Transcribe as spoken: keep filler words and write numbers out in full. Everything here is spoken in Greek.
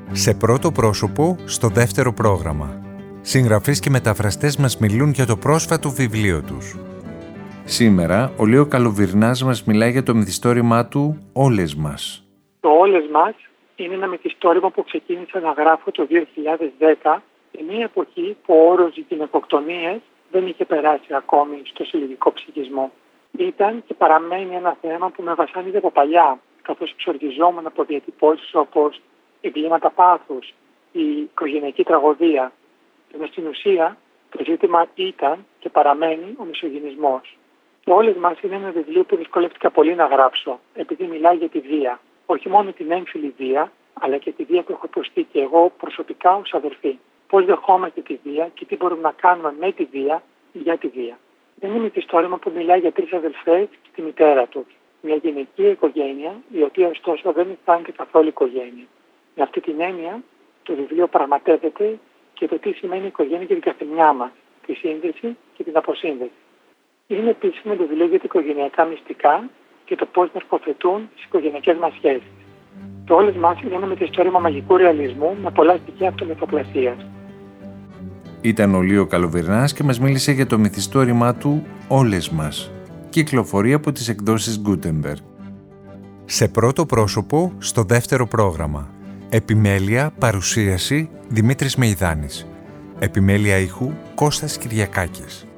Σε πρώτο πρόσωπο, στο δεύτερο πρόγραμμα. Συγγραφείς και μεταφραστές μας μιλούν για το πρόσφατο βιβλίο τους. Σήμερα, ο Λίο Καλοβυρνάς μας μιλάει για το μυθιστόρημά του «Όλες μας». Το «Όλες μας» είναι ένα μυθιστόρημα που ξεκίνησα να γράφω το δύο χιλιάδες δέκα, σε μια εποχή που ο όρος γυναικοκτονίες δεν είχε περάσει ακόμη στο συλλογικό ψυχισμό. Ήταν και παραμένει ένα θέμα που με βασάνιζε από παλιά, καθώς εξοργιζόμουν από διατυπώσεις όπως εγκλήματα πάθους, η οικογενειακή τραγωδία. Ενώ στην ουσία το ζήτημα ήταν και παραμένει ο μισογυνισμός. Το «Όλες μας» είναι ένα βιβλίο που δυσκολεύτηκα πολύ να γράψω, επειδή μιλάει για τη βία. Όχι μόνο την έμφυλη βία, αλλά και τη βία που έχω υποστεί και εγώ προσωπικά ως αδερφή. Πώς δεχόμαστε τη βία και τι μπορούμε να κάνουμε με τη βία για τη βία. Είναι ένα μυθιστόρημα που μιλάει για τρεις αδελφές και τη μητέρα τους. Μια γυναικεία οικογένεια, η οποία ωστόσο δεν αισθάνεται καθόλου οικογένεια. Με αυτή την έννοια, το βιβλίο πραγματεύεται και το τι σημαίνει οικογένεια για την καθεμιά μας, τη σύνδεση και την αποσύνδεση. Είναι επίσης ένα βιβλίο για τα οικογενειακά μυστικά και το πώς μορφοθετούν τις οικογενειακές μας σχέσεις. Το «Όλες μας» είναι ένα μυθιστόρημα μαγικού ρεαλισμού με πολλά στοιχεία αυτομυθοπλασίας. Ήταν ο Λίο Καλοβυρνάς και μας μίλησε για το μυθιστόρημά του «Όλες μας». Κυκλοφορεί από τις εκδόσεις Gutenberg. Σε πρώτο πρόσωπο, στο δεύτερο πρόγραμμα. Επιμέλεια, παρουσίαση, Δημήτρης Μεϊδάνης. Επιμέλεια ήχου, Κώστας Κυριακάκης.